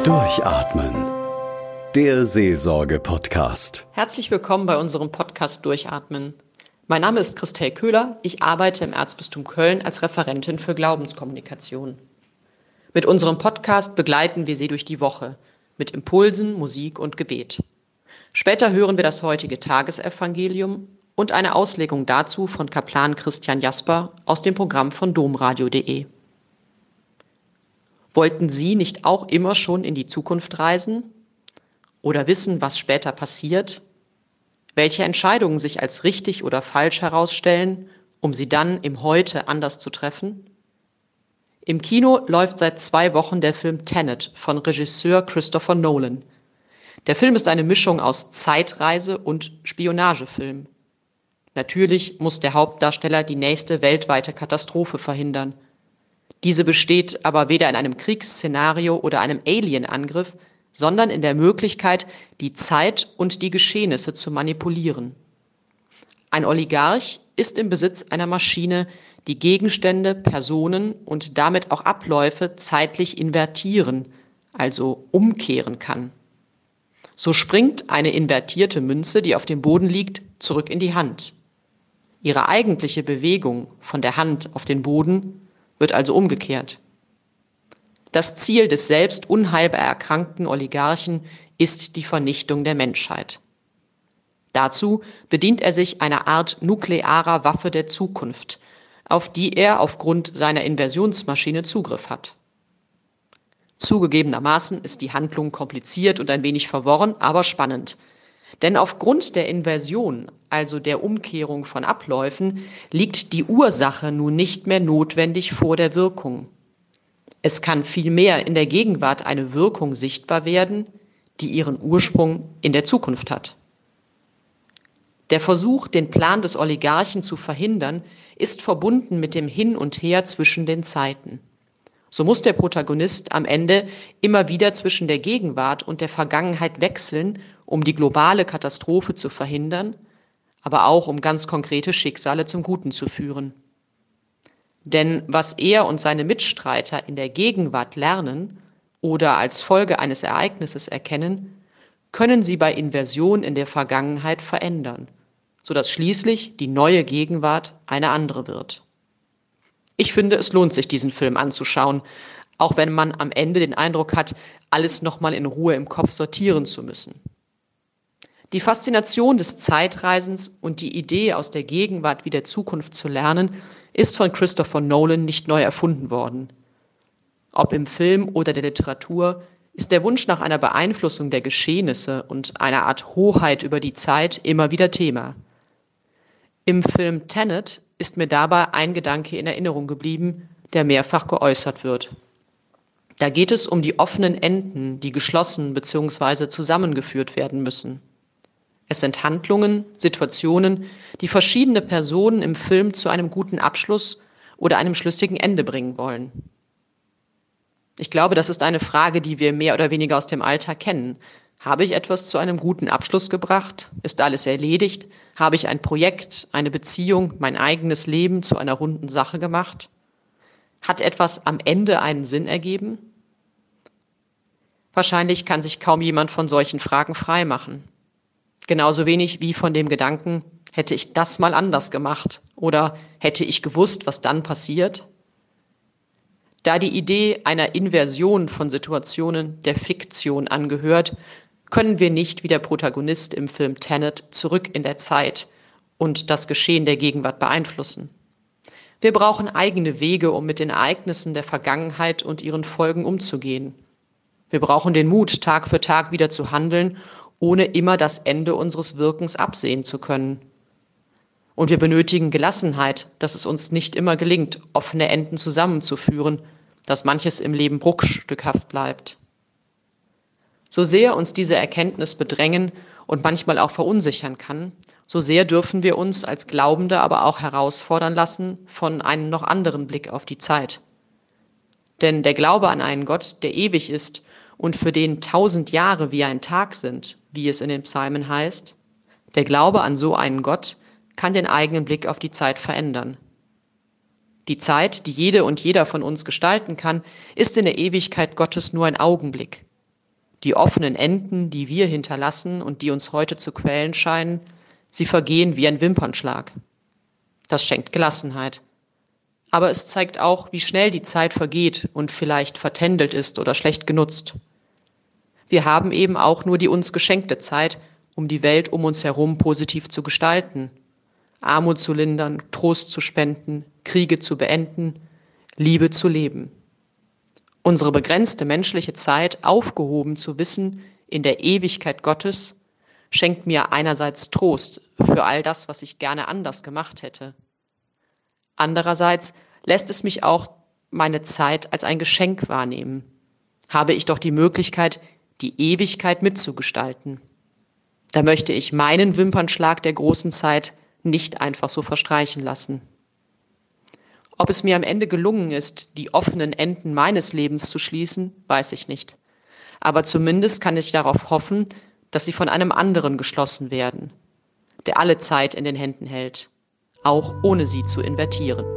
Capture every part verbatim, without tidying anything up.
Durchatmen. Der Seelsorge-Podcast. Herzlich willkommen bei unserem Podcast Durchatmen. Mein Name ist Christel Köhler. Ich arbeite im Erzbistum Köln als Referentin für Glaubenskommunikation. Mit unserem Podcast begleiten wir Sie durch die Woche mit Impulsen, Musik und Gebet. Später hören wir das heutige Tagesevangelium und eine Auslegung dazu von Kaplan Christian Jasper aus dem Programm von domradio punkt de. Wollten Sie nicht auch immer schon in die Zukunft reisen? Oder wissen, was später passiert? Welche Entscheidungen sich als richtig oder falsch herausstellen, um sie dann im Heute anders zu treffen? Im Kino läuft seit zwei Wochen der Film Tenet von Regisseur Christopher Nolan. Der Film ist eine Mischung aus Zeitreise und Spionagefilm. Natürlich muss der Hauptdarsteller die nächste weltweite Katastrophe verhindern. Diese besteht aber weder in einem Kriegsszenario oder einem Alien-Angriff, sondern in der Möglichkeit, die Zeit und die Geschehnisse zu manipulieren. Ein Oligarch ist im Besitz einer Maschine, die Gegenstände, Personen und damit auch Abläufe zeitlich invertieren, also umkehren kann. So springt eine invertierte Münze, die auf dem Boden liegt, zurück in die Hand. Ihre eigentliche Bewegung von der Hand auf den Boden wird also umgekehrt. Das Ziel des selbst unheilbar erkrankten Oligarchen ist die Vernichtung der Menschheit. Dazu bedient er sich einer Art nuklearer Waffe der Zukunft, auf die er aufgrund seiner Inversionsmaschine Zugriff hat. Zugegebenermaßen ist die Handlung kompliziert und ein wenig verworren, aber spannend. Denn aufgrund der Inversion, also der Umkehrung von Abläufen, liegt die Ursache nun nicht mehr notwendig vor der Wirkung. Es kann vielmehr in der Gegenwart eine Wirkung sichtbar werden, die ihren Ursprung in der Zukunft hat. Der Versuch, den Plan des Oligarchen zu verhindern, ist verbunden mit dem Hin und Her zwischen den Zeiten. So muss der Protagonist am Ende immer wieder zwischen der Gegenwart und der Vergangenheit wechseln, um die globale Katastrophe zu verhindern, aber auch um ganz konkrete Schicksale zum Guten zu führen. Denn was er und seine Mitstreiter in der Gegenwart lernen oder als Folge eines Ereignisses erkennen, können sie bei Inversion in der Vergangenheit verändern, sodass schließlich die neue Gegenwart eine andere wird. Ich finde, es lohnt sich, diesen Film anzuschauen, auch wenn man am Ende den Eindruck hat, alles nochmal in Ruhe im Kopf sortieren zu müssen. Die Faszination des Zeitreisens und die Idee, aus der Gegenwart wie der Zukunft zu lernen, ist von Christopher Nolan nicht neu erfunden worden. Ob im Film oder der Literatur, ist der Wunsch nach einer Beeinflussung der Geschehnisse und einer Art Hoheit über die Zeit immer wieder Thema. Im Film Tenet ist mir dabei ein Gedanke in Erinnerung geblieben, der mehrfach geäußert wird. Da geht es um die offenen Enden, die geschlossen bzw. zusammengeführt werden müssen. Es sind Handlungen, Situationen, die verschiedene Personen im Film zu einem guten Abschluss oder einem schlüssigen Ende bringen wollen. Ich glaube, das ist eine Frage, die wir mehr oder weniger aus dem Alltag kennen. Habe ich etwas zu einem guten Abschluss gebracht? Ist alles erledigt? Habe ich ein Projekt, eine Beziehung, mein eigenes Leben zu einer runden Sache gemacht? Hat etwas am Ende einen Sinn ergeben? Wahrscheinlich kann sich kaum jemand von solchen Fragen freimachen. Genauso wenig wie von dem Gedanken, hätte ich das mal anders gemacht oder hätte ich gewusst, was dann passiert? Da die Idee einer Inversion von Situationen der Fiktion angehört, können wir nicht wie der Protagonist im Film Tenet zurück in der Zeit und das Geschehen der Gegenwart beeinflussen. Wir brauchen eigene Wege, um mit den Ereignissen der Vergangenheit und ihren Folgen umzugehen. Wir brauchen den Mut, Tag für Tag wieder zu handeln, ohne immer das Ende unseres Wirkens absehen zu können. Und wir benötigen Gelassenheit, dass es uns nicht immer gelingt, offene Enden zusammenzuführen, dass manches im Leben bruchstückhaft bleibt. So sehr uns diese Erkenntnis bedrängen und manchmal auch verunsichern kann, so sehr dürfen wir uns als Glaubende aber auch herausfordern lassen von einem noch anderen Blick auf die Zeit. Denn der Glaube an einen Gott, der ewig ist und für den tausend Jahre wie ein Tag sind, wie es in den Psalmen heißt, der Glaube an so einen Gott kann den eigenen Blick auf die Zeit verändern. Die Zeit, die jede und jeder von uns gestalten kann, ist in der Ewigkeit Gottes nur ein Augenblick. Die offenen Enden, die wir hinterlassen und die uns heute zu quälen scheinen, sie vergehen wie ein Wimpernschlag. Das schenkt Gelassenheit. Aber es zeigt auch, wie schnell die Zeit vergeht und vielleicht vertändelt ist oder schlecht genutzt. Wir haben eben auch nur die uns geschenkte Zeit, um die Welt um uns herum positiv zu gestalten, Armut zu lindern, Trost zu spenden, Kriege zu beenden, Liebe zu leben. Unsere begrenzte menschliche Zeit aufgehoben zu wissen in der Ewigkeit Gottes, schenkt mir einerseits Trost für all das, was ich gerne anders gemacht hätte. Andererseits lässt es mich auch meine Zeit als ein Geschenk wahrnehmen. Habe ich doch die Möglichkeit, die Ewigkeit mitzugestalten. Da möchte ich meinen Wimpernschlag der großen Zeit nicht einfach so verstreichen lassen. Ob es mir am Ende gelungen ist, die offenen Enden meines Lebens zu schließen, weiß ich nicht. Aber zumindest kann ich darauf hoffen, dass sie von einem anderen geschlossen werden, der alle Zeit in den Händen hält, auch ohne sie zu invertieren.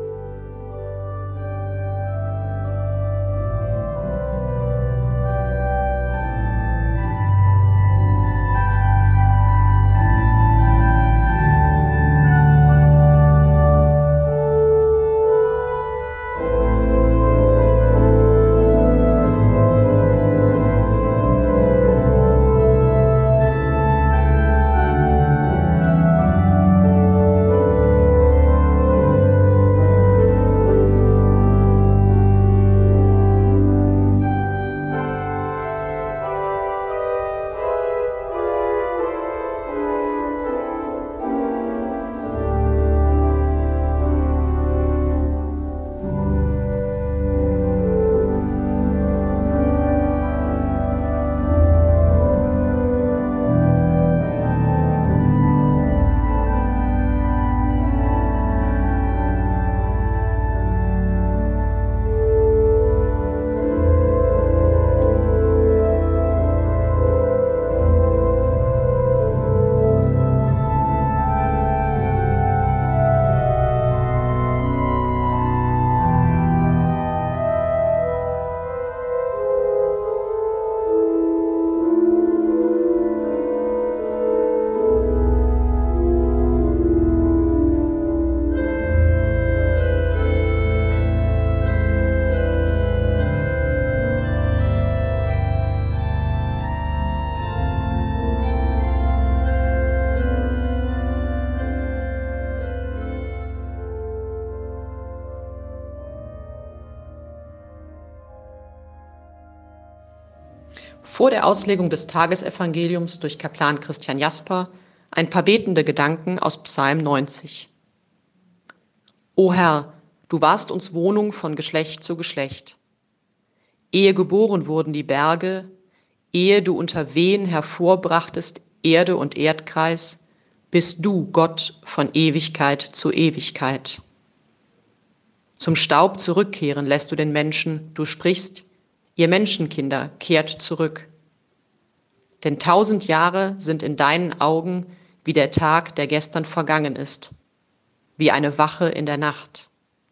Vor der Auslegung des Tagesevangeliums durch Kaplan Christian Jasper ein paar betende Gedanken aus Psalm neunzig. O Herr, du warst uns Wohnung von Geschlecht zu Geschlecht. Ehe geboren wurden die Berge, ehe du unter Wehen hervorbrachtest Erde und Erdkreis, bist du Gott von Ewigkeit zu Ewigkeit. Zum Staub zurückkehren lässt du den Menschen, du sprichst, ihr Menschenkinder, kehrt zurück. Denn tausend Jahre sind in deinen Augen wie der Tag, der gestern vergangen ist, wie eine Wache in der Nacht.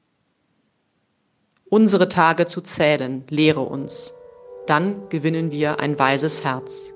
Unsere Tage zu zählen, lehre uns, dann gewinnen wir ein weises Herz.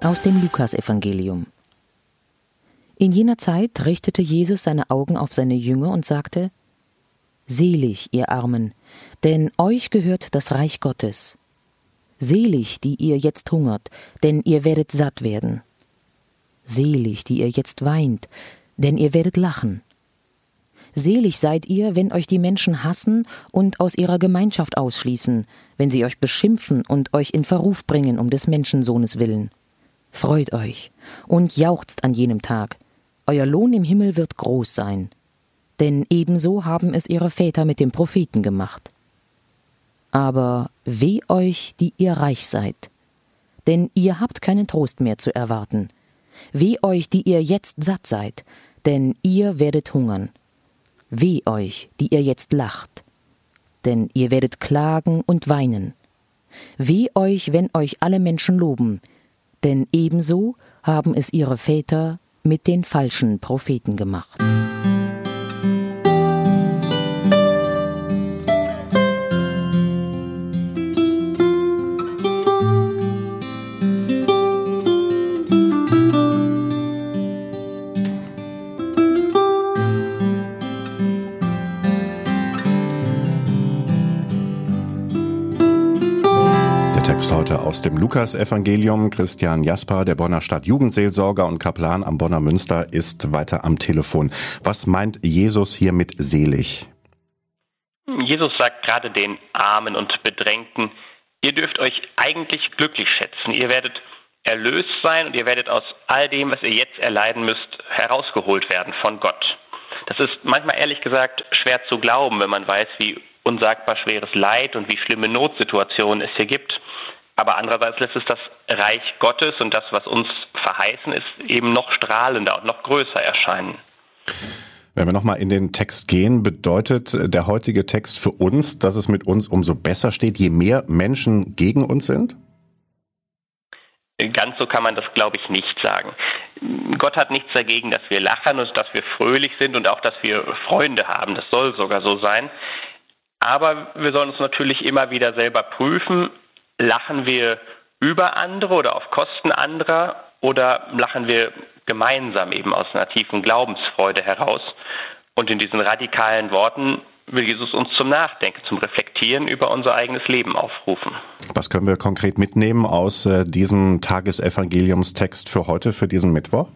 Aus dem Lukasevangelium. In jener Zeit richtete Jesus seine Augen auf seine Jünger und sagte: Selig, ihr Armen, denn euch gehört das Reich Gottes. Selig, die ihr jetzt hungert, denn ihr werdet satt werden. Selig, die ihr jetzt weint, denn ihr werdet lachen. Selig seid ihr, wenn euch die Menschen hassen und aus ihrer Gemeinschaft ausschließen, wenn sie euch beschimpfen und euch in Verruf bringen um des Menschensohnes willen. Freut euch und jauchzt an jenem Tag. Euer Lohn im Himmel wird groß sein. Denn ebenso haben es ihre Väter mit den Propheten gemacht. Aber weh euch, die ihr reich seid, denn ihr habt keinen Trost mehr zu erwarten. Weh euch, die ihr jetzt satt seid, denn ihr werdet hungern. Weh euch, die ihr jetzt lacht, denn ihr werdet klagen und weinen. Weh euch, wenn euch alle Menschen loben, denn ebenso haben es ihre Väter mit den falschen Propheten gemacht. Text heute aus dem Lukasevangelium. Christian Jasper, der Bonner Stadtjugendseelsorger und Kaplan am Bonner Münster, ist weiter am Telefon. Was meint Jesus hier mit selig? Jesus sagt gerade den Armen und Bedrängten: Ihr dürft euch eigentlich glücklich schätzen. Ihr werdet erlöst sein und ihr werdet aus all dem, was ihr jetzt erleiden müsst, herausgeholt werden von Gott. Das ist manchmal ehrlich gesagt schwer zu glauben, wenn man weiß, wie unsagbar schweres Leid und wie schlimme Notsituationen es hier gibt. Aber andererseits lässt es das Reich Gottes und das, was uns verheißen ist, eben noch strahlender und noch größer erscheinen. Wenn wir nochmal in den Text gehen, bedeutet der heutige Text für uns, dass es mit uns umso besser steht, je mehr Menschen gegen uns sind? Ganz so kann man das, glaube ich, nicht sagen. Gott hat nichts dagegen, dass wir lachen und dass wir fröhlich sind und auch, dass wir Freunde haben. Das soll sogar so sein. Aber wir sollen uns natürlich immer wieder selber prüfen: Lachen wir über andere oder auf Kosten anderer oder lachen wir gemeinsam eben aus einer tiefen Glaubensfreude heraus? Und in diesen radikalen Worten will Jesus uns zum Nachdenken, zum Reflektieren über unser eigenes Leben aufrufen. Was können wir konkret mitnehmen aus äh, diesem Tagesevangeliumstext für heute, für diesen Mittwoch?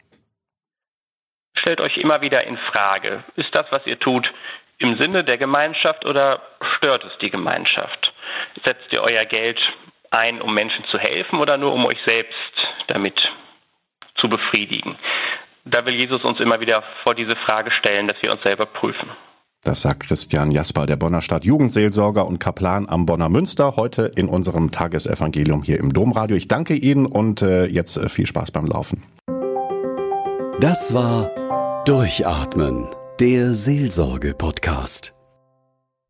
Stellt euch immer wieder in Frage: Ist das, was ihr tut, im Sinne der Gemeinschaft oder stört es die Gemeinschaft? Setzt ihr euer Geld ein, um Menschen zu helfen oder nur um euch selbst damit zu befriedigen? Da will Jesus uns immer wieder vor diese Frage stellen, dass wir uns selber prüfen. Das sagt Christian Jasper, der Bonner Stadtjugendseelsorger und Kaplan am Bonner Münster, heute in unserem Tagesevangelium hier im Domradio. Ich danke Ihnen und äh, jetzt äh, viel Spaß beim Laufen. Das war Durchatmen, der Seelsorge-Podcast.